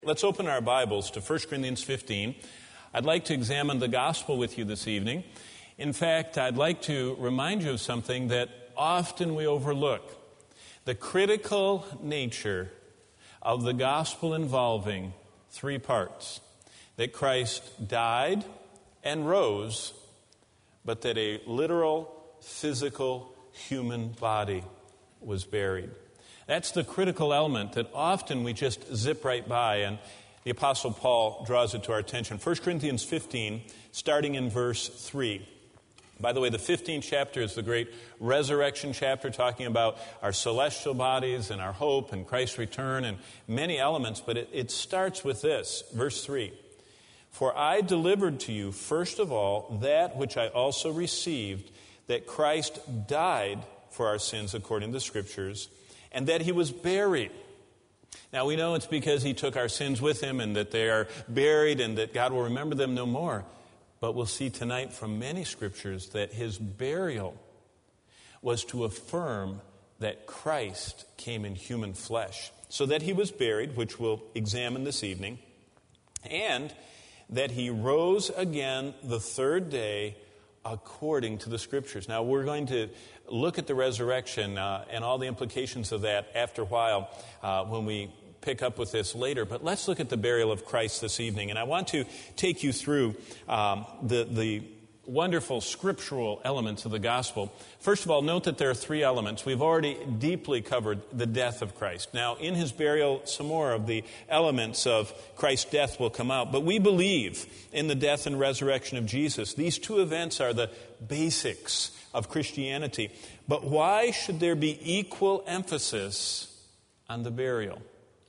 Let's open our Bibles to 1 Corinthians 15. I'd like to examine the gospel with you this evening. In fact, I'd like to remind you of something that often we overlook. The critical nature of the gospel involving three parts. That Christ died and rose, but that a literal, physical, human body was buried. That's the critical element that often we just zip right by, and the Apostle Paul draws it to our attention. 1 Corinthians 15, starting in verse 3. By the way, the 15th chapter is the great resurrection chapter, talking about our celestial bodies and our hope and Christ's return and many elements, but it starts with this, verse 3. For I delivered to you, first of all, that which I also received, that Christ died for our sins according to the Scriptures, and that he was buried. Now we know it's because he took our sins with him and that they are buried and that God will remember them no more. But we'll see tonight from many scriptures that his burial was to affirm that Christ came in human flesh. So that he was buried, which we'll examine this evening, and that he rose again the third day according to the Scriptures. Now, we're going to look at the resurrection and all the implications of that after a while when we pick up with this later. But let's look at the burial of Christ this evening. And I want to take you through the wonderful scriptural elements of the gospel. First of all, note that there are three elements. We've already deeply covered the death of Christ. Now, in his burial, some more of the elements of Christ's death will come out. But we believe in the death and resurrection of Jesus. These two events are the basics of Christianity. But why should there be equal emphasis on the burial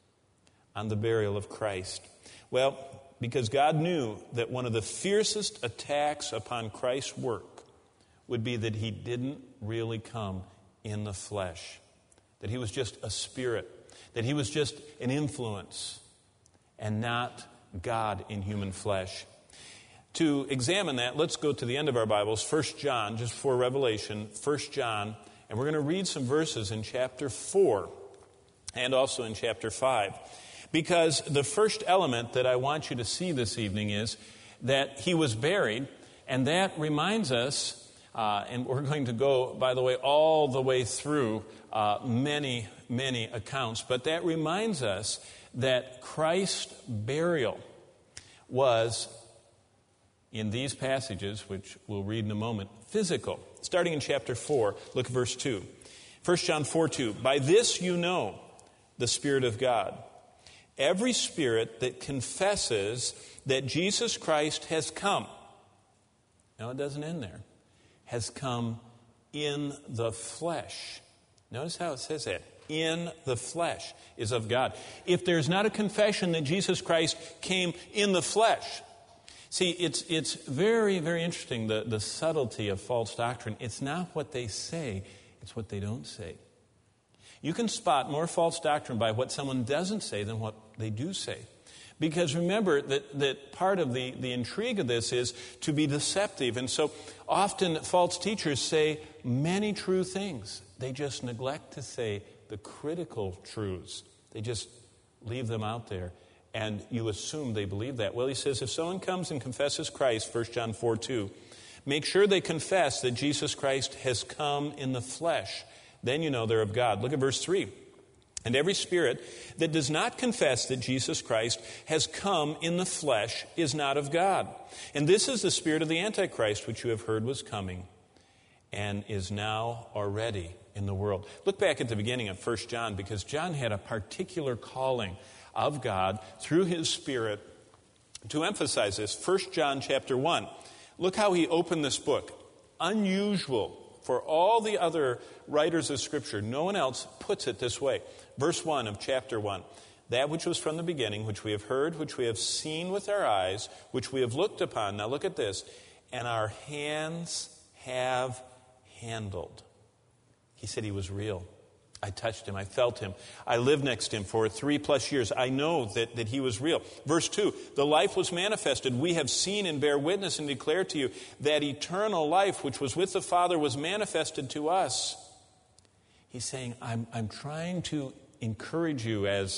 of Christ? Well, because God knew that one of the fiercest attacks upon Christ's work would be that he didn't really come in the flesh, that he was just a spirit, that he was just an influence and not God in human flesh. To examine that, let's go to the end of our Bibles, 1 John, just before Revelation, 1 John, and we're going to read some verses in chapter 4 and also in chapter 5. Because the first element that I want you to see this evening is that he was buried, and that reminds us, and we're going to go, by the way, all the way through many, many accounts, but that reminds us that Christ's burial was, in these passages, which we'll read in a moment, physical. Starting in chapter 4, look at verse 2. 1 John 4:2. By this you know the Spirit of God. Every spirit that confesses that Jesus Christ has come, now it doesn't end there, has come in the flesh. Notice how it says that. In the flesh is of God. If there's not a confession that Jesus Christ came in the flesh, see, it's very, very interesting, the subtlety of false doctrine. It's not what they say, it's what they don't say. You can spot more false doctrine by what someone doesn't say than what they do say. Because remember that part of the intrigue of this is to be deceptive. And so often false teachers say many true things. They just neglect to say the critical truths. They just leave them out there. And you assume they believe that. Well, he says, if someone comes and confesses Christ, 1 John 4:2, make sure they confess that Jesus Christ has come in the flesh. Then you know they're of God. Look at verse 3. And every spirit that does not confess that Jesus Christ has come in the flesh is not of God. And this is the spirit of the Antichrist, which you have heard was coming and is now already in the world. Look back at the beginning of 1 John, because John had a particular calling of God through his Spirit to emphasize this. 1 John chapter 1. Look how he opened this book. Unusual for all the other writers of Scripture. No one else puts it this way. Verse 1 of chapter 1. That which was from the beginning, which we have heard, which we have seen with our eyes, which we have looked upon. Now look at this. And our hands have handled. He said he was real. I touched him. I felt him. I lived next to him for 3+ years. I know that he was real. Verse 2, the life was manifested. We have seen and bear witness and declare to you that eternal life which was with the Father was manifested to us. He's saying, I'm trying to encourage you as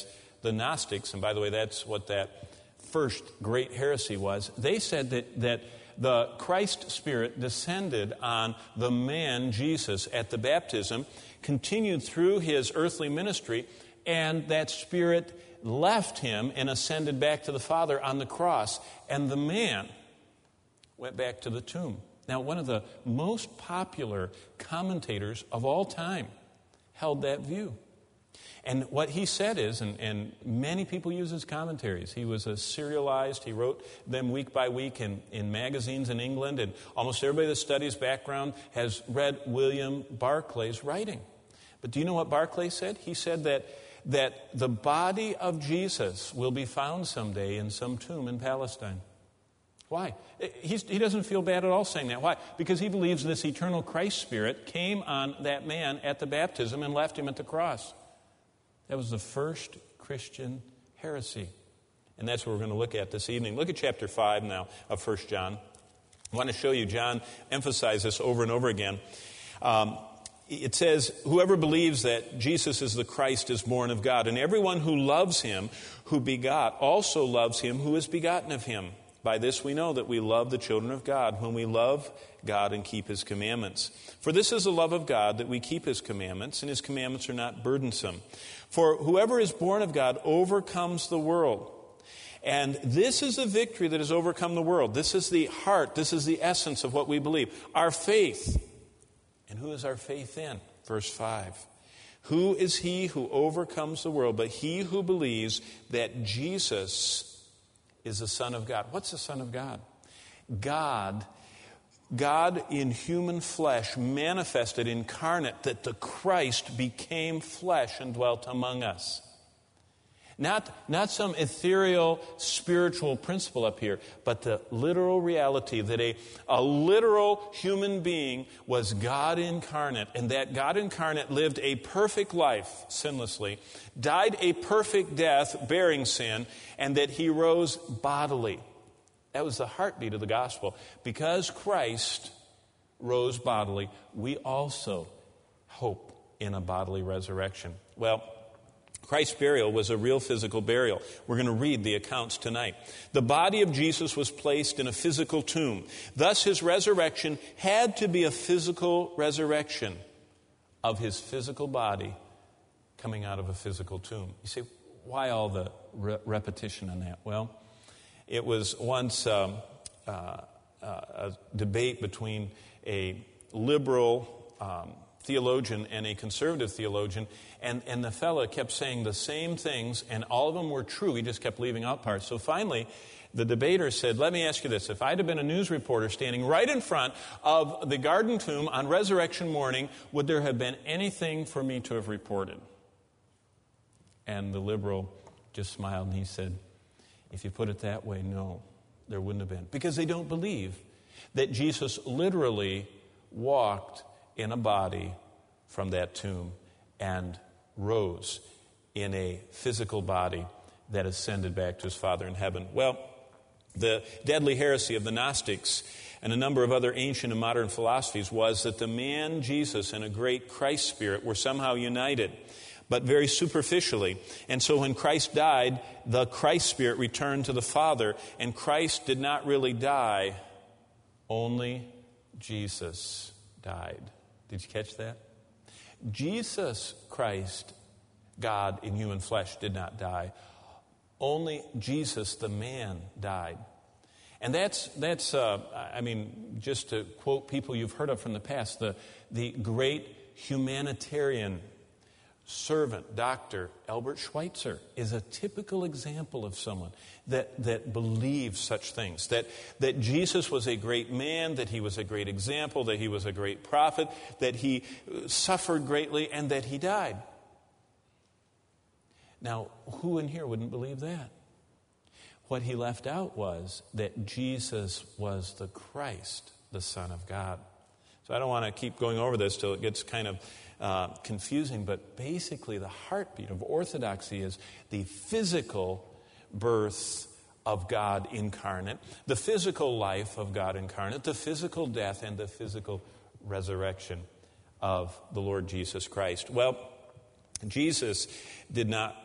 the Gnostics, and by the way, that's what that first great heresy was, they said that the Christ Spirit descended on the man Jesus at the baptism, continued through his earthly ministry, and that Spirit left him and ascended back to the Father on the cross, and the man went back to the tomb. Now, one of the most popular commentators of all time held that view. And what he said is, and many people use his commentaries, he was a serialized, he wrote them week by week in magazines in England, and almost everybody that studies background has read William Barclay's writing. But do you know what Barclay said? He said that the body of Jesus will be found someday in some tomb in Palestine. Why? He doesn't feel bad at all saying that. Why? Because he believes this eternal Christ Spirit came on that man at the baptism and left him at the cross. That was the first Christian heresy. And that's what we're going to look at this evening. Look at chapter 5 now of 1 John. I want to show you, John emphasizes this over and over again. It says, whoever believes that Jesus is the Christ is born of God, and everyone who loves him who begot also loves him who is begotten of him. By this we know that we love the children of God, when we love God and keep his commandments. For this is the love of God, that we keep his commandments, and his commandments are not burdensome. For whoever is born of God overcomes the world. And this is the victory that has overcome the world. This is the heart, this is the essence of what we believe. Our faith. And who is our faith in? Verse 5. Who is he who overcomes the world but he who believes that Jesus is the Son of God? What's the Son of God? God in human flesh, manifested, incarnate, that the Christ became flesh and dwelt among us. Not some ethereal spiritual principle up here, but the literal reality that a literal human being was God incarnate, and that God incarnate lived a perfect life sinlessly, died a perfect death bearing sin, and that he rose bodily. That was the heartbeat of the gospel. Because Christ rose bodily, we also hope in a bodily resurrection. Well, Christ's burial was a real physical burial. We're going to read the accounts tonight. The body of Jesus was placed in a physical tomb. Thus, his resurrection had to be a physical resurrection of his physical body coming out of a physical tomb. You say, why all the repetition on that? Well, it was once a debate between a liberal theologian and a conservative theologian, and the fella kept saying the same things, and all of them were true. He just kept leaving out parts. So finally, the debater said, let me ask you this. If I'd have been a news reporter standing right in front of the Garden Tomb on resurrection morning, would there have been anything for me to have reported? And the liberal just smiled, and he said, if you put it that way, no, there wouldn't have been. Because they don't believe that Jesus literally walked in a body from that tomb and rose in a physical body that ascended back to his Father in heaven. Well, the deadly heresy of the Gnostics and a number of other ancient and modern philosophies was that the man Jesus and a great Christ Spirit were somehow united, but very superficially. And so when Christ died, the Christ Spirit returned to the Father, and Christ did not really die, only Jesus died. Did you catch that? Jesus Christ, God in human flesh, did not die. Only Jesus, the man, died. And that's just to quote people you've heard of from the past, the great humanitarian servant, Dr. Albert Schweitzer, is a typical example of someone that believes such things. That Jesus was a great man, that he was a great example, that he was a great prophet, that he suffered greatly, and that he died. Now, who in here wouldn't believe that? What he left out was that Jesus was the Christ, the Son of God. So I don't want to keep going over this till it gets kind of confusing, but basically the heartbeat of orthodoxy is the physical birth of God incarnate, the physical life of God incarnate, the physical death, and the physical resurrection of the Lord Jesus Christ. Well, Jesus did not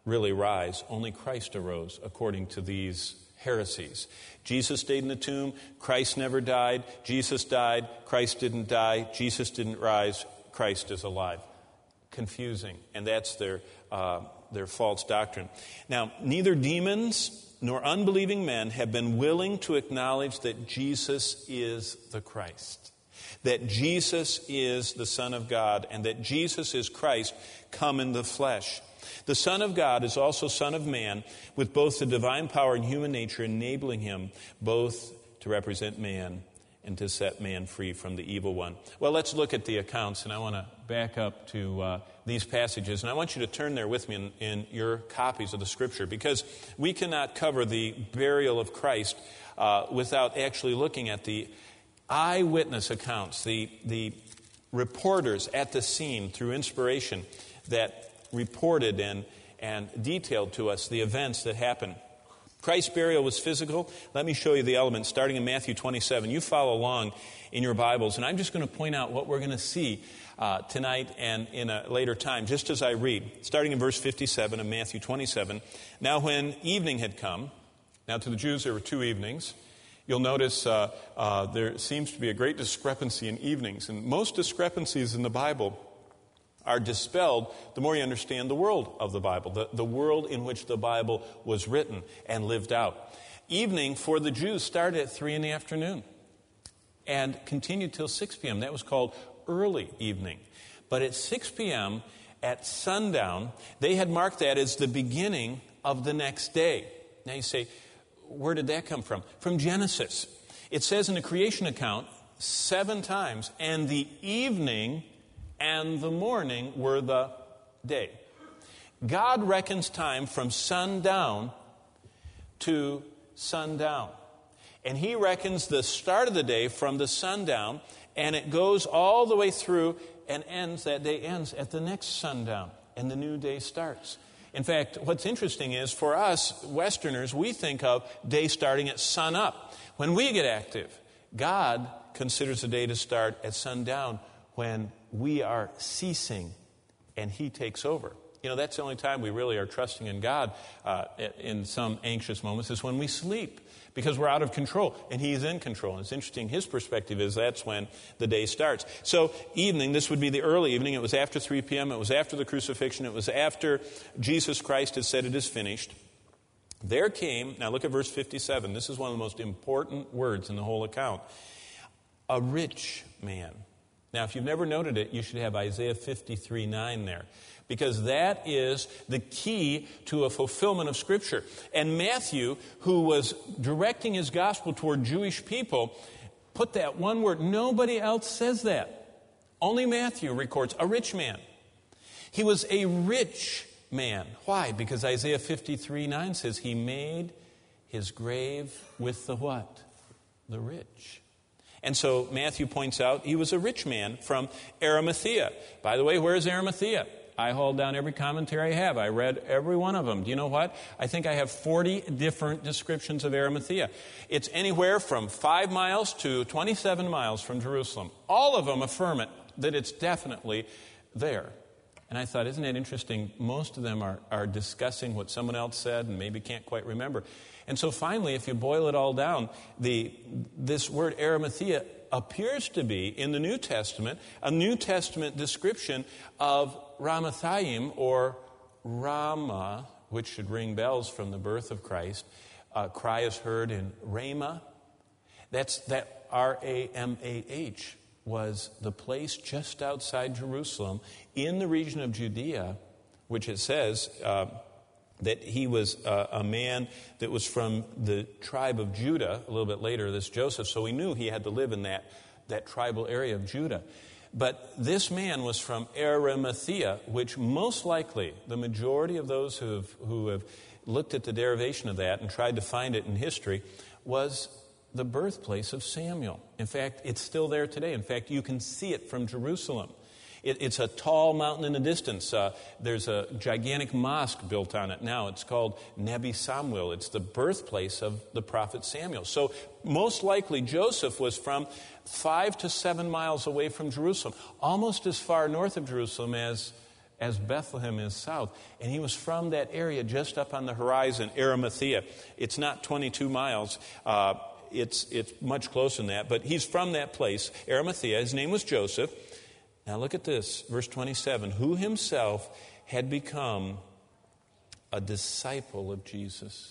really rise. Only Christ arose, according to these heresies. Jesus stayed in the tomb. Christ never died. Jesus died. Christ didn't die. Jesus didn't rise. Christ is alive. Confusing. And that's their false doctrine. Now, neither demons nor unbelieving men have been willing to acknowledge that Jesus is the Christ, that Jesus is the Son of God, and that Jesus is Christ come in the flesh. The Son of God is also Son of Man, with both the divine power and human nature, enabling him both to represent man and to set man free from the evil one. Well, let's look at the accounts, and I want to back up to these passages. And I want you to turn there with me in your copies of the Scripture, because we cannot cover the burial of Christ without actually looking at the eyewitness accounts, the reporters at the scene through inspiration that reported and detailed to us the events that happened. Christ's burial was physical. Let me show you the elements, starting in Matthew 27. You follow along in your Bibles, and I'm just going to point out what we're going to see tonight and in a later time, just as I read. Starting in verse 57 of Matthew 27. Now when evening had come, now to the Jews there were two evenings. You'll notice there seems to be a great discrepancy in evenings, and most discrepancies in the Bible are dispelled the more you understand the world of the Bible, the world in which the Bible was written and lived out. Evening for the Jews started at 3 p.m. and continued till 6 p.m. That was called early evening. But at 6 p.m., at sundown, they had marked that as the beginning of the next day. Now you say, where did that come from? From Genesis. It says in the creation account 7 times, and the evening and the morning were the day. God reckons time from sundown to sundown. And he reckons the start of the day from the sundown, and it goes all the way through and ends, that day ends at the next sundown, and the new day starts. In fact, what's interesting is for us Westerners, we think of day starting at sun up. When we get active, God considers the day to start at sundown when we are ceasing and he takes over. You know, that's the only time we really are trusting in God in some anxious moments is when we sleep, because we're out of control and he's in control. And it's interesting, his perspective is that's when the day starts. So evening, this would be the early evening. It was after 3 p.m. It was after the crucifixion. It was after Jesus Christ had said it is finished. There came, now look at verse 57. This is one of the most important words in the whole account. A rich man. Now, if you've never noted it, you should have Isaiah 53:9 there, because that is the key to a fulfillment of Scripture. And Matthew, who was directing his gospel toward Jewish people, put that one word. Nobody else says that. Only Matthew records a rich man. He was a rich man. Why? Because Isaiah 53:9 says he made his grave with the what? The rich. And so Matthew points out he was a rich man from Arimathea. By the way, where is Arimathea? I hauled down every commentary I have. I read every one of them. Do you know what? I think I have 40 different descriptions of Arimathea. It's anywhere from 5 miles to 27 miles from Jerusalem. All of them affirm it, that it's definitely there. And I thought, isn't it interesting? Most of them are discussing what someone else said and maybe can't quite remember. And so finally, if you boil it all down, this word Arimathea appears to be, in the New Testament, a New Testament description of Ramathaim, or Ramah, which should ring bells from the birth of Christ. Cry is heard in Ramah. That R-A-M-A-H was the place just outside Jerusalem in the region of Judea, which it says that he was a man that was from the tribe of Judah. A little bit later, this Joseph, so we knew he had to live in that tribal area of Judah. But this man was from Arimathea, which most likely the majority of those who have looked at the derivation of that and tried to find it in history was the birthplace of Samuel. In fact, it's still there today. In fact, you can see it from Jerusalem. It's a tall mountain in the distance. There's a gigantic mosque built on it now. It's called Nebi Samuel. It's the birthplace of the prophet Samuel. So most likely Joseph was from 5 to 7 miles away from Jerusalem, almost as far north of Jerusalem as as Bethlehem is south. And he was from that area just up on the horizon, Arimathea. It's not 22 miles. It's much closer than that. But he's from that place, Arimathea. His name was Joseph. Now look at this, verse 27. Who himself had become a disciple of Jesus.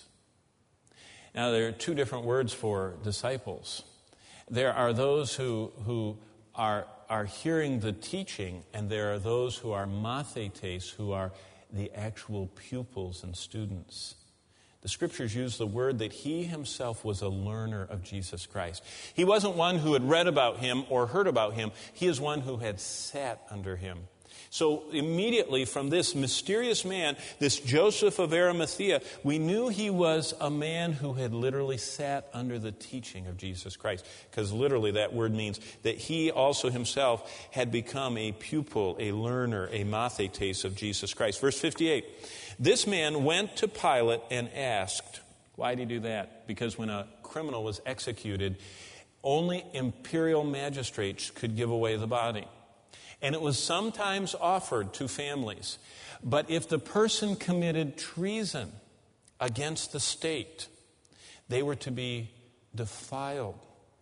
Now there are two different words for disciples. There are those who are hearing the teaching, and there are those who are mathetes, who are the actual pupils and students. The Scriptures use the word that he himself was a learner of Jesus Christ. He wasn't one who had read about him or heard about him. He is one who had sat under him. So immediately from this mysterious man, this Joseph of Arimathea, we knew he was a man who had literally sat under the teaching of Jesus Christ. Because literally that word means that he also himself had become a pupil, a learner, a mathetes of Jesus Christ. Verse 58, this man went to Pilate and asked. Why did he do that? Because when a criminal was executed, only imperial magistrates could give away the body. And it was sometimes offered to families. But if the person committed treason against the state, they were to be defiled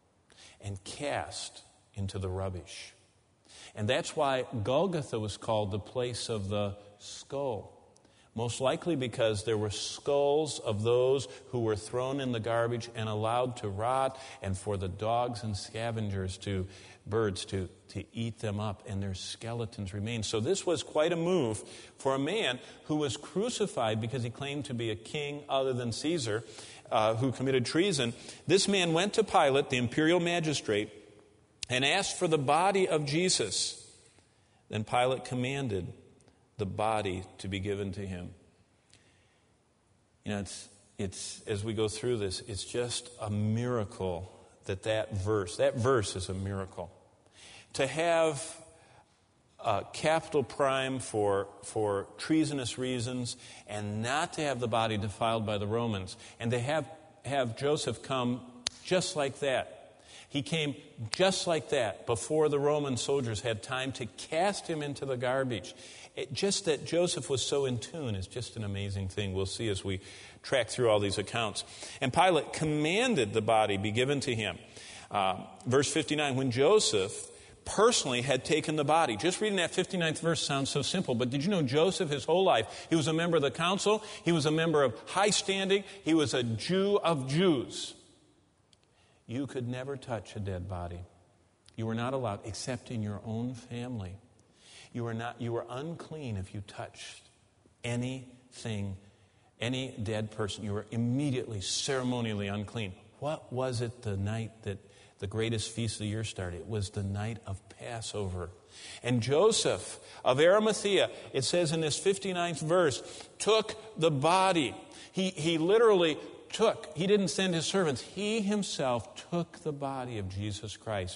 and cast into the rubbish. And that's why Golgotha was called the place of the skull. Most likely because there were skulls of those who were thrown in the garbage and allowed to rot, and for the dogs and scavengers birds to eat them up, and their skeletons remain. So this was quite a move for a man who was crucified because he claimed to be a king other than Caesar, who committed treason. This man went to Pilate, the imperial magistrate, and asked for the body of Jesus. Then Pilate commanded the body to be given to him. You know, it's as we go through this, it's just a miracle that verse is a miracle. To have a capital crime for treasonous reasons, and not to have the body defiled by the Romans, and to have Joseph come just like that. He came just like that before the Roman soldiers had time to cast him into the garbage. Just that Joseph was so in tune is just an amazing thing. We'll see as we track through all these accounts. And Pilate commanded the body be given to him. Verse 59, when Joseph personally had taken the body. Just reading that 59th verse sounds so simple, but did you know Joseph, his whole life, he was a member of the council, he was a member of high standing, he was a Jew of Jews. You could never touch a dead body. You were not allowed, except in your own family. You were unclean if you touched anything, any dead person. You were immediately ceremonially unclean. What was it the night that the greatest feast of the year started? It was the night of Passover. And Joseph of Arimathea, it says in this 59th verse, took the body. He literally took. He didn't send his servants. He himself took the body of Jesus Christ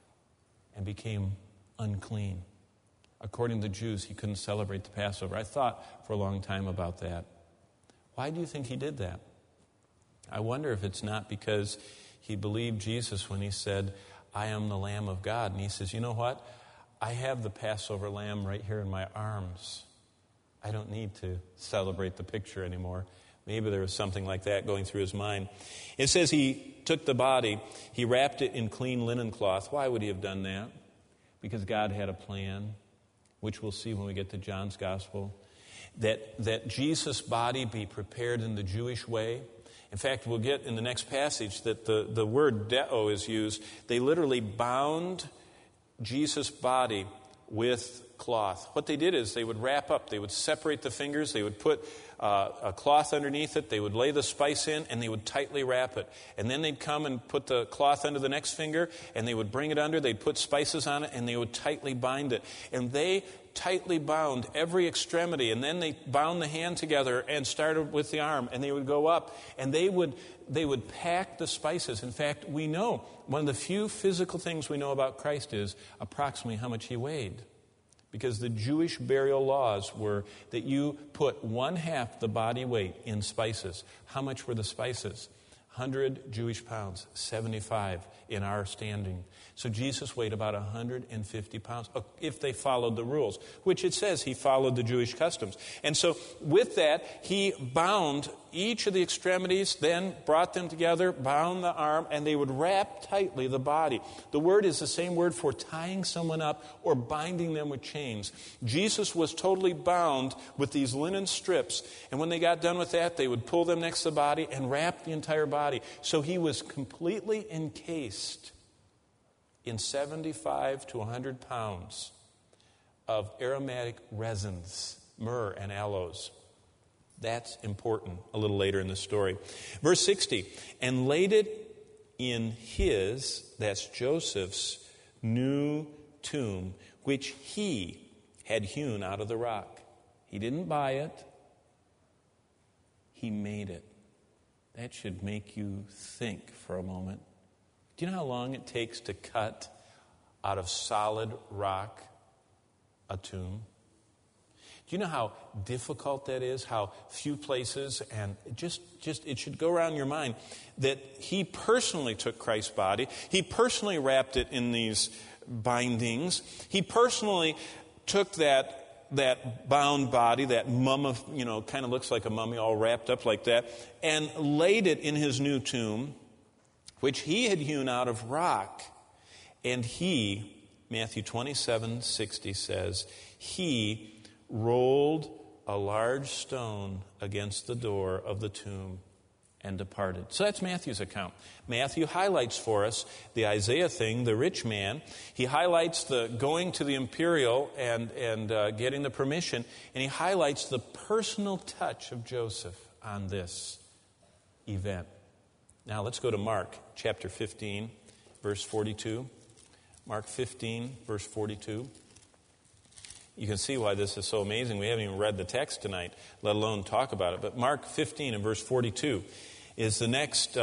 and became unclean. According to the Jews, he couldn't celebrate the Passover. I thought for a long time about that. Why do you think he did that? I wonder if it's not because he believed Jesus when he said, I am the Lamb of God. And he says, you know what? I have the Passover lamb right here in my arms. I don't need to celebrate the picture anymore. Maybe there was something like that going through his mind. It says he took the body, he wrapped it in clean linen cloth. Why would he have done that? Because God had a plan, which we'll see when we get to John's Gospel, that Jesus' body be prepared in the Jewish way. In fact, we'll get in the next passage that the word deo is used. They literally bound Jesus' body with cloth. What they did is they would wrap up, they would separate the fingers, they would put a cloth underneath it, they would lay the spice in, and they would tightly wrap it. And then they'd come and put the cloth under the next finger, and they would bring it under, they'd put spices on it, and they would tightly bind it. And they tightly bound every extremity, and then they bound the hand together and started with the arm, and they would go up, and they would pack the spices. In fact, we know, one of the few physical things we know about Christ is approximately how much he weighed. Because the Jewish burial laws were that you put 1/2 the body weight in spices. How much were the spices? 100 Jewish pounds, 75 in our standing. So Jesus weighed about 150 pounds if they followed the rules, which it says he followed the Jewish customs. And so with that, he bound each of the extremities, then brought them together, bound the arm, and they would wrap tightly the body. The word is the same word for tying someone up or binding them with chains. Jesus was totally bound with these linen strips, and when they got done with that, they would pull them next to the body and wrap the entire body. So he was completely encased in 75 to 100 pounds of aromatic resins, myrrh and aloes. That's important a little later in the story. Verse 60, and laid it in his, that's Joseph's, new tomb, which he had hewn out of the rock. He didn't buy it. He made it. That should make you think for a moment. Do you know how long it takes to cut out of solid rock a tomb? Do you know how difficult that is? How few places, and just it should go around your mind that he personally took Christ's body. He personally wrapped it in these bindings. He personally took that bound body, that mummy, kind of looks like a mummy all wrapped up like that, and laid it in his new tomb, which he had hewn out of rock. And he, Matthew 27:60 says, he rolled a large stone against the door of the tomb and departed. So that's Matthew's account. Matthew highlights for us the Isaiah thing, the rich man. He highlights the going to the imperial and getting the permission, and he highlights the personal touch of Joseph on this event. Now let's go to Mark chapter 15, verse 42. Mark 15, verse 42. You can see why this is so amazing. We haven't even read the text tonight, let alone talk about it. But Mark 15 and verse 42 is the next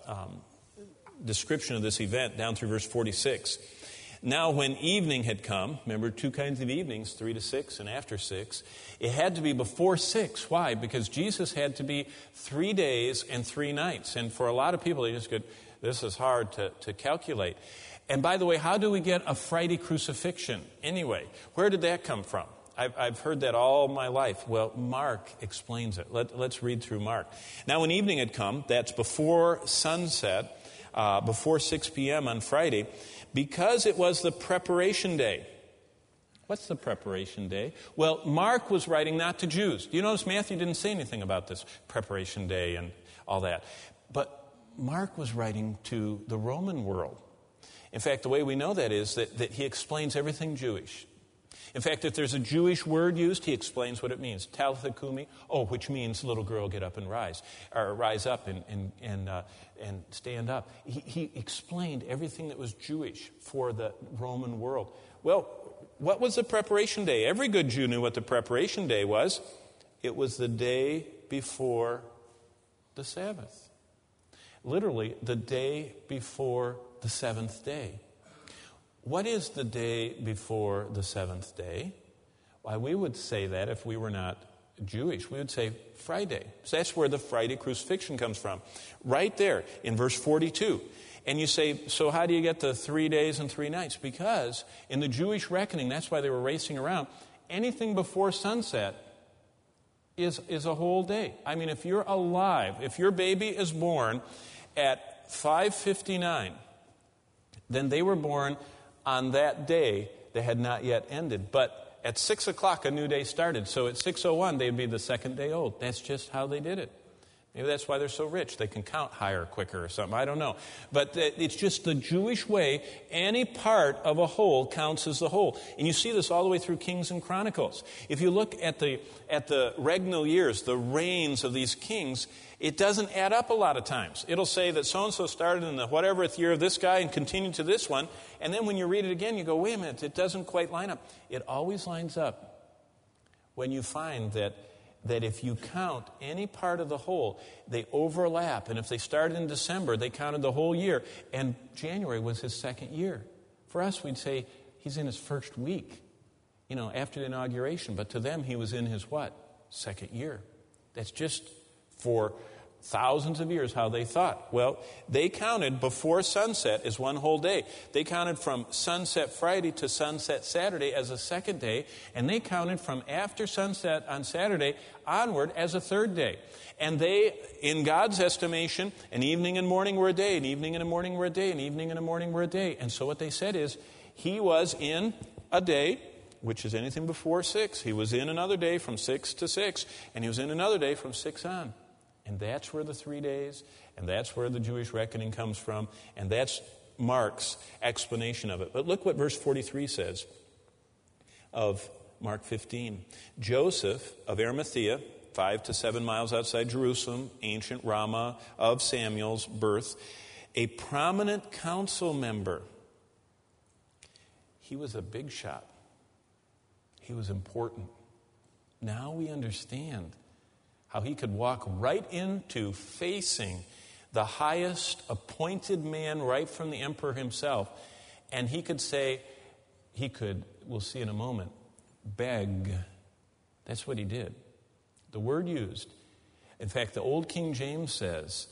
description of this event down through verse 46. Now when evening had come, remember 2 kinds of evenings, 3 to 6 and after 6, it had to be before 6. Why? Because Jesus had to be 3 days and 3 nights. And for a lot of people, they just go, this is hard to calculate. And by the way, how do we get a Friday crucifixion anyway? Where did that come from? I've heard that all my life. Well, Mark explains it. Let's read through Mark. Now, when evening had come, that's before sunset, before 6 p.m. on Friday, because it was the preparation day. What's the preparation day? Well, Mark was writing not to Jews. Do you notice Matthew didn't say anything about this preparation day and all that? But Mark was writing to the Roman world. In fact, the way we know that is that he explains everything Jewish. In fact, if there's a Jewish word used, he explains what it means. Talitha kumi, which means little girl, get up and rise, or rise up and stand up. He explained everything that was Jewish for the Roman world. Well, what was the preparation day? Every good Jew knew what the preparation day was. It was the day before the Sabbath. Literally, the day before the seventh day. What is the day before the seventh day? Why, we would say that if we were not Jewish. We would say Friday. So that's where the Friday crucifixion comes from. Right there in verse 42. And you say, so how do you get the 3 days and 3 nights? Because in the Jewish reckoning, that's why they were racing around, anything before sunset is a whole day. I mean, if you're alive, if your baby is born at 5:59, then they were born on that day that had not yet ended. But at 6 o'clock, a new day started. So at 6:01, they'd be the second day old. That's just how they did it. Maybe that's why they're so rich. They can count higher, quicker, or something. I don't know. But it's just the Jewish way. Any part of a whole counts as the whole. And you see this all the way through Kings and Chronicles. If you look at the regnal years, the reigns of these kings, it doesn't add up a lot of times. It'll say that so-and-so started in the whateverth year of this guy and continued to this one. And then when you read it again, you go, wait a minute, it doesn't quite line up. It always lines up when you find that if you count any part of the whole, they overlap. And if they started in December, they counted the whole year. And January was his second year. For us, we'd say he's in his first week, after the inauguration. But to them, he was in his what? Second year. That's just for thousands of years how they thought. Well, they counted before sunset as one whole day. They counted from sunset Friday to sunset Saturday as a second day, and they counted from after sunset on Saturday onward as a third day. And they, in God's estimation, an evening and morning were a day, an evening and a morning were a day, an evening and a morning were a day. And so what they said is, he was in a day, which is anything before 6. He was in another day from 6 to 6, and he was in another day from 6 on. And that's where the 3 days, and that's where the Jewish reckoning comes from, and that's Mark's explanation of it. But look what verse 43 says of Mark 15. Joseph of Arimathea, 5 to 7 miles outside Jerusalem, ancient Ramah of Samuel's birth, a prominent council member. He was a big shot. He was important. Now we understand how he could walk right into facing the highest appointed man right from the emperor himself. And he could say, we'll see in a moment, beg. That's what he did. The word used. In fact, the old King James says,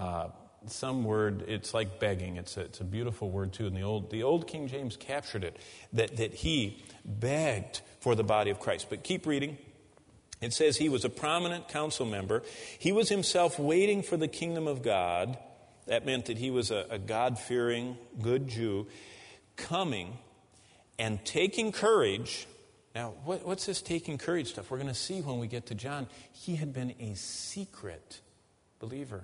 some word, it's like begging. It's a beautiful word too. And the old King James captured it, that he begged for the body of Christ. But keep reading. It says he was a prominent council member. He was himself waiting for the kingdom of God. That meant that he was a God-fearing, good Jew, coming and taking courage. Now, what's this taking courage stuff? We're going to see when we get to John. He had been a secret believer.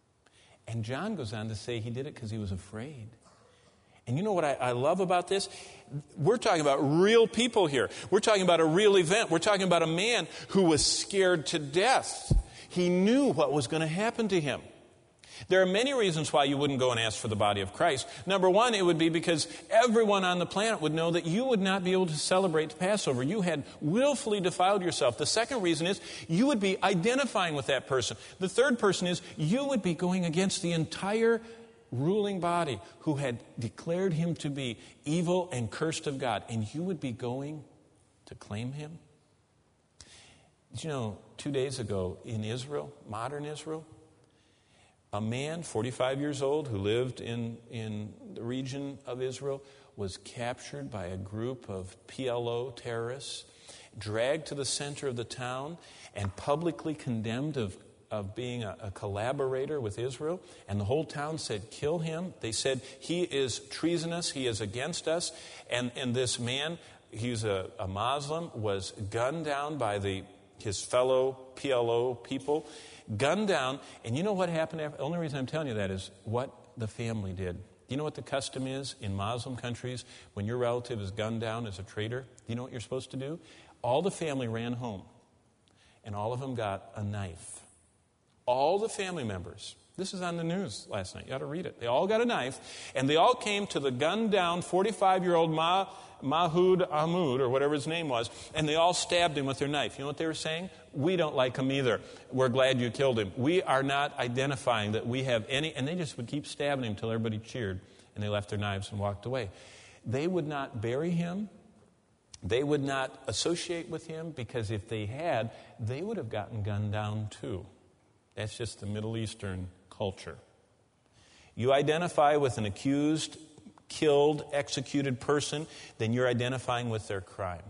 And John goes on to say he did it because he was afraid. And you know what I love about this? We're talking about real people here. We're talking about a real event. We're talking about a man who was scared to death. He knew what was going to happen to him. There are many reasons why you wouldn't go and ask for the body of Christ. Number one, it would be because everyone on the planet would know that you would not be able to celebrate the Passover. You had willfully defiled yourself. The second reason is you would be identifying with that person. The third person is you would be going against the entire ruling body who had declared him to be evil and cursed of God. And you would be going to claim him? Did you know 2 days ago in Israel, modern Israel, a man, 45 years old, who lived in the region of Israel, was captured by a group of PLO terrorists, dragged to the center of the town, and publicly condemned of being a collaborator with Israel. And the whole town said, kill him. They said, he is treasonous, he is against us. And this man, he's a Muslim, was gunned down by his fellow PLO people, gunned down. And you know what happened after? The only reason I'm telling you that is what the family did. Do you know what the custom is in Muslim countries when your relative is gunned down as a traitor? Do you know what you're supposed to do? All the family ran home, and all of them got a knife. All the family members. This is on the news last night. You ought to read it. They all got a knife, and they all came to the gunned-down 45-year-old Mahmoud Ahmud, or whatever his name was, and they all stabbed him with their knife. You know what they were saying? We don't like him either. We're glad you killed him. We are not identifying that we have any... And they just would keep stabbing him until everybody cheered, and they left their knives and walked away. They would not bury him. They would not associate with him, because if they had, they would have gotten gunned down too. That's just the Middle Eastern culture. You identify with an accused, killed, executed person, then you're identifying with their crime.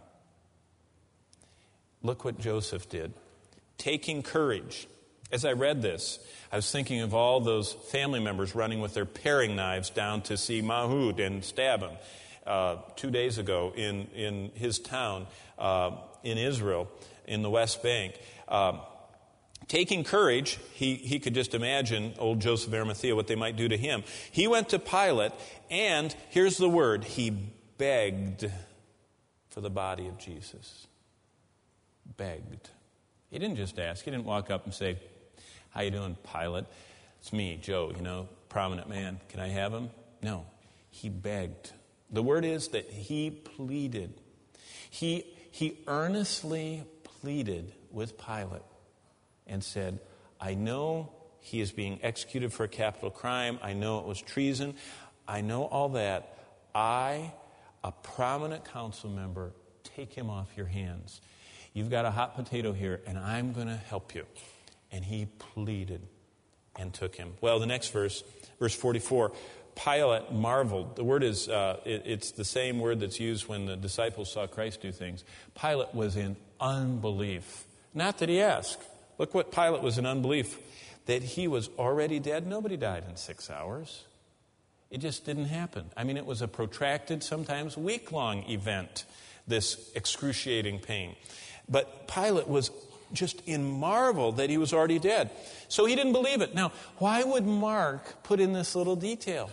Look what Joseph did. Taking courage. As I read this, I was thinking of all those family members running with their paring knives down to see Mahmoud and stab him 2 days ago in his town in Israel, in the West Bank. Taking courage, he could just imagine old Joseph of Arimathea, what they might do to him. He went to Pilate, and here's the word, he begged for the body of Jesus. Begged. He didn't just ask. He didn't walk up and say, how you doing, Pilate? It's me, Joe, prominent man. Can I have him? No. He begged. The word is that he pleaded. He earnestly pleaded with Pilate and said, I know he is being executed for a capital crime. I know it was treason. I know all that. I, a prominent council member, take him off your hands. You've got a hot potato here, and I'm going to help you. And he pleaded. and took him. Well, the next verse 44, Pilate marveled. The word is, it's the same word that's used when the disciples saw Christ do things. Pilate was in unbelief. Not that he asked. Look what Pilate was in unbelief. That he was already dead. Nobody died in 6 hours. It just didn't happen. I mean, it was a protracted, sometimes week-long event, this excruciating pain. But Pilate was just in marvel that he was already dead. So he didn't believe it. Now, why would Mark put in this little detail?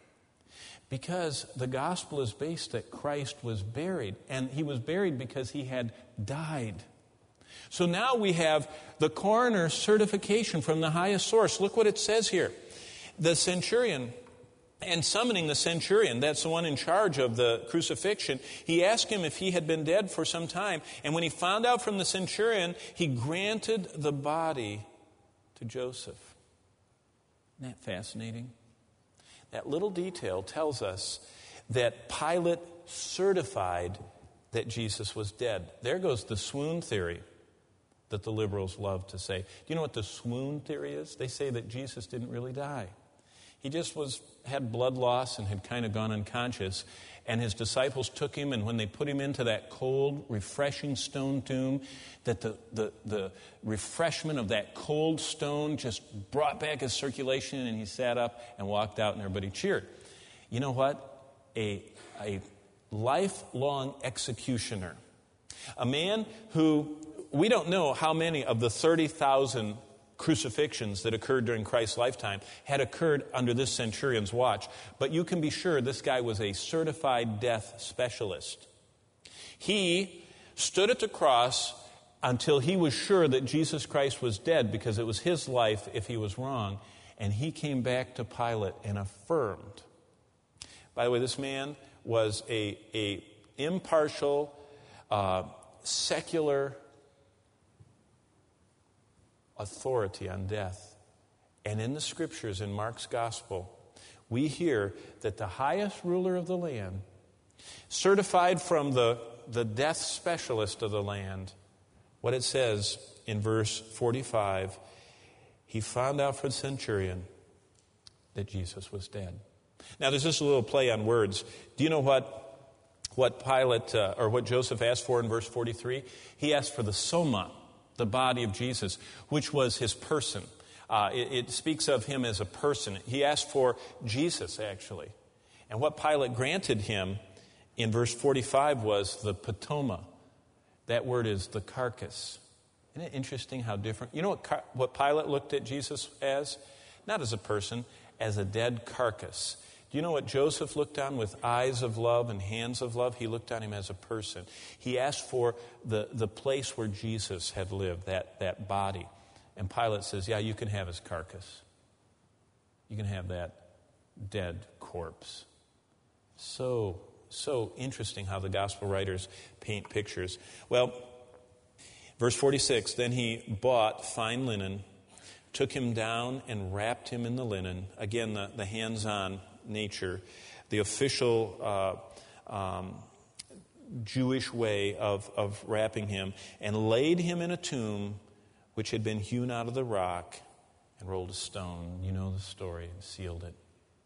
Because the gospel is based that Christ was buried, and he was buried because he had died. So now we have the coroner's certification from the highest source. Look what it says here. The centurion, and summoning the centurion, that's the one in charge of the crucifixion, he asked him if he had been dead for some time. And when he found out from the centurion, he granted the body to Joseph. Isn't that fascinating? That little detail tells us that Pilate certified that Jesus was dead. There goes the swoon theory that the liberals love to say. Do you know what the swoon theory is? They say that Jesus didn't really die. He just had blood loss and had kind of gone unconscious. And his disciples took him, and when they put him into that cold, refreshing stone tomb, that the refreshment of that cold stone just brought back his circulation, and he sat up and walked out, and everybody cheered. You know what? A lifelong executioner. A man who, we don't know how many of the 30,000 crucifixions that occurred during Christ's lifetime had occurred under this centurion's watch. But you can be sure this guy was a certified death specialist. He stood at the cross until he was sure that Jesus Christ was dead, because it was his life if he was wrong. And he came back to Pilate and affirmed. By the way, this man was a impartial, secular authority on death. And in the scriptures, in Mark's gospel, we hear that the highest ruler of the land, certified from the death specialist of the land, what it says in verse 45, he found out from the centurion that Jesus was dead. Now, there's just a little play on words. Do you know what Pilate, or what Joseph asked for in verse 43? He asked for the soma, the body of Jesus, which was his person. It speaks of him as a person. He asked for Jesus, actually. And what Pilate granted him in verse 45 was the patoma. That word is the carcass. Isn't it interesting how different? You know what Pilate looked at Jesus as? Not as a person, as a dead carcass. Do you know what Joseph looked on with eyes of love and hands of love? He looked on him as a person. He asked for the place where Jesus had lived, that body. And Pilate says, yeah, you can have his carcass. You can have that dead corpse. So interesting how the gospel writers paint pictures. Well, verse 46, then he bought fine linen, took him down and wrapped him in the linen. Again, the hands-on nature, the official Jewish way of wrapping him, and laid him in a tomb which had been hewn out of the rock, and rolled a stone. You know the story, and sealed it.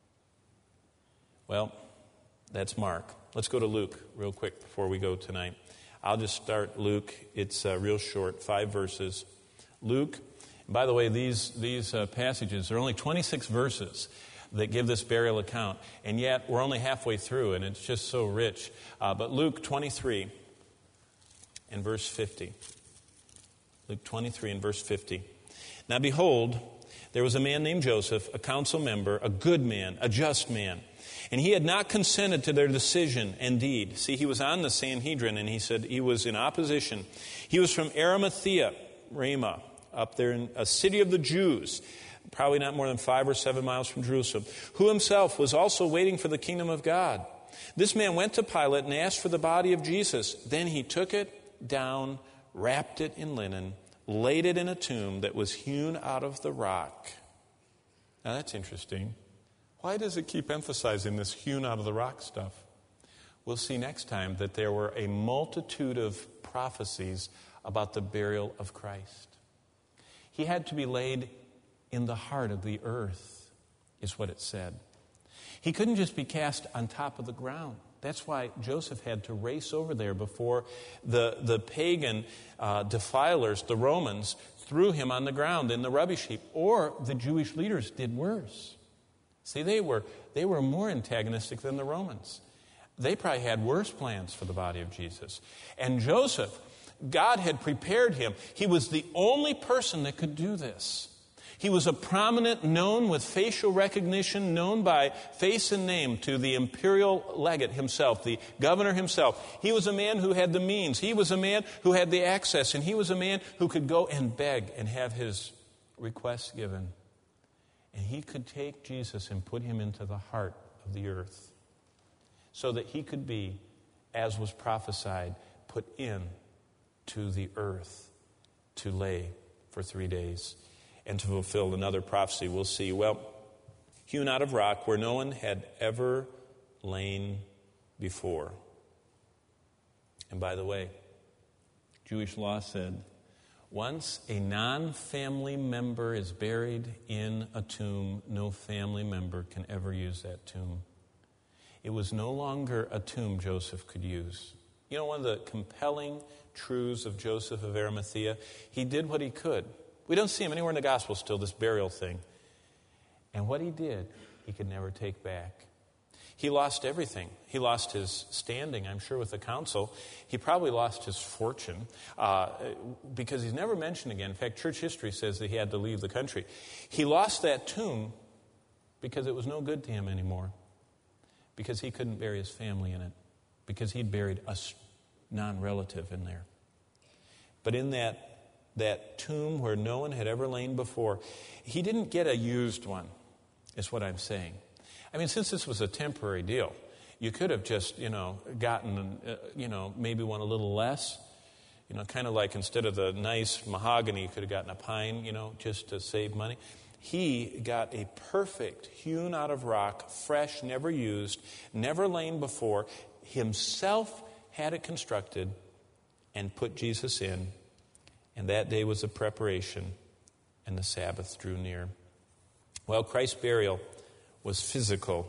Well, that's Mark. Let's go to Luke real quick before we go tonight. I'll just start Luke. It's real short, 5 verses. Luke, and by the way, these passages are only 26 verses that give this burial account, and yet we're only halfway through, and it's just so rich. But Luke 23 and verse 50. Luke 23 and verse 50. Now behold, there was a man named Joseph, a council member, a good man, a just man. And he had not consented to their decision and deed. See, he was on the Sanhedrin, and he said he was in opposition. He was from Arimathea, Ramah, up there in a city of the Jews, probably not more than 5 or 7 miles from Jerusalem, who himself was also waiting for the kingdom of God. This man went to Pilate and asked for the body of Jesus. Then he took it down, wrapped it in linen, laid it in a tomb that was hewn out of the rock. Now that's interesting. Why does it keep emphasizing this hewn out of the rock stuff? We'll see next time that there were a multitude of prophecies about the burial of Christ. He had to be laid in the heart of the earth, is what it said. He couldn't just be cast on top of the ground. That's why Joseph had to race over there before the pagan defilers, the Romans, threw him on the ground in the rubbish heap. Or the Jewish leaders did worse. See, they were more antagonistic than the Romans. They probably had worse plans for the body of Jesus. And Joseph, God had prepared him. He was the only person that could do this. He was a prominent, known with facial recognition, known by face and name to the imperial legate himself, the governor himself. He was a man who had the means. He was a man who had the access. And he was a man who could go and beg and have his requests given. And he could take Jesus and put him into the heart of the earth so that he could be, as was prophesied, put in to the earth to lay for 3 days. And to fulfill another prophecy, we'll see, hewn out of rock where no one had ever lain before. And by the way, Jewish law said, once a non-family member is buried in a tomb, no family member can ever use that tomb. It was no longer a tomb Joseph could use. You know, one of the compelling truths of Joseph of Arimathea, he did what he could. We don't see him anywhere in the gospel still, this burial thing. And what he did, he could never take back. He lost everything. He lost his standing, I'm sure, with the council. He probably lost his fortune because he's never mentioned again. In fact, church history says that he had to leave the country. He lost that tomb because it was no good to him anymore, because he couldn't bury his family in it, because he'd buried a non-relative in there. But in that tomb where no one had ever lain before, he didn't get a used one, is what I'm saying. I mean, since this was a temporary deal, you could have just, gotten, maybe one a little less. Kind of like instead of the nice mahogany, you could have gotten a pine, just to save money. He got a perfect, hewn out of rock, fresh, never used, never lain before. Himself had it constructed and put Jesus in. And that day was a preparation, and the Sabbath drew near. Well, Christ's burial was physical.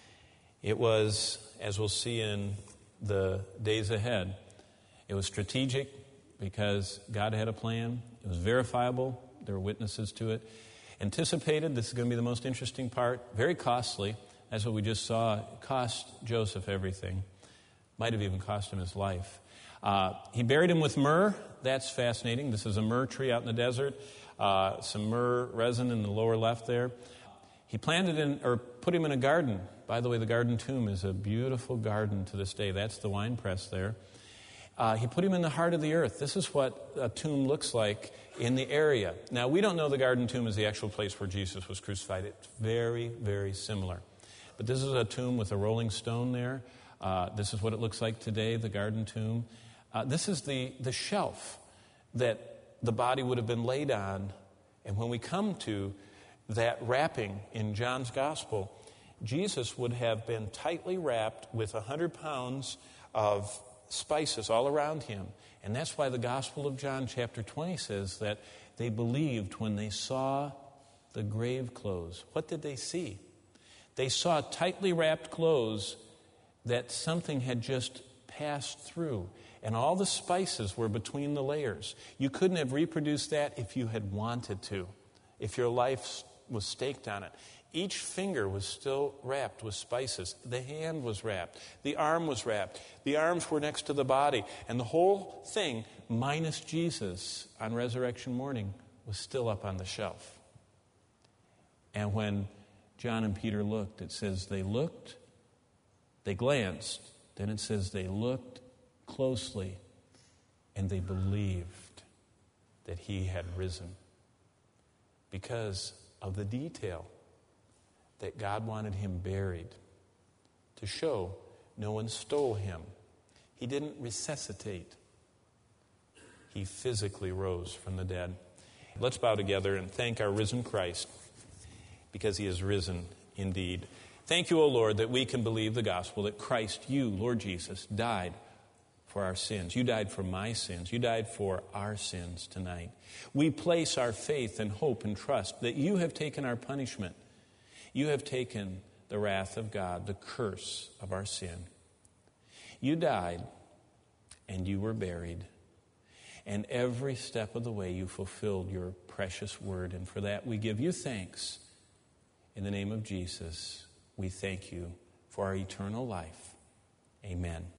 It was, as we'll see in the days ahead, it was strategic because God had a plan. It was verifiable. There were witnesses to it. Anticipated, this is going to be the most interesting part. Very costly. That's what we just saw. It cost Joseph everything. Might have even cost him his life. He buried him with myrrh. That's fascinating. This is a myrrh tree out in the desert. Some myrrh resin in the lower left there. He put him in a garden. By the way, the garden tomb is a beautiful garden to this day. That's the wine press there. He put him in the heart of the earth. This is what a tomb looks like in the area. Now, we don't know the garden tomb is the actual place where Jesus was crucified. It's very, very similar. But this is a tomb with a rolling stone there. This is what it looks like today, the garden tomb. This is the shelf that the body would have been laid on. And when we come to that wrapping in John's Gospel, Jesus would have been tightly wrapped with 100 pounds of spices all around him. And that's why the Gospel of John chapter 20 says that they believed when they saw the grave clothes. What did they see? They saw tightly wrapped clothes that something had just passed through. And all the spices were between the layers. You couldn't have reproduced that if you had wanted to, if your life was staked on it. Each finger was still wrapped with spices. The hand was wrapped. The arm was wrapped. The arms were next to the body. And the whole thing, minus Jesus on resurrection morning, was still up on the shelf. And when John and Peter looked, it says they looked, they glanced, then it says they looked closely, and they believed that he had risen because of the detail that God wanted him buried to show no one stole him. He didn't resuscitate. He physically rose from the dead. Let's bow together and thank our risen Christ because he is risen indeed. Thank you, O Lord, that we can believe the gospel, that Christ, you, Lord Jesus, died for our sins. You died for my sins. You died for our sins tonight. We place our faith and hope and trust that you have taken our punishment. You have taken the wrath of God, the curse of our sin. You died and you were buried. And every step of the way you fulfilled your precious word. And for that we give you thanks. In the name of Jesus, we thank you for our eternal life. Amen.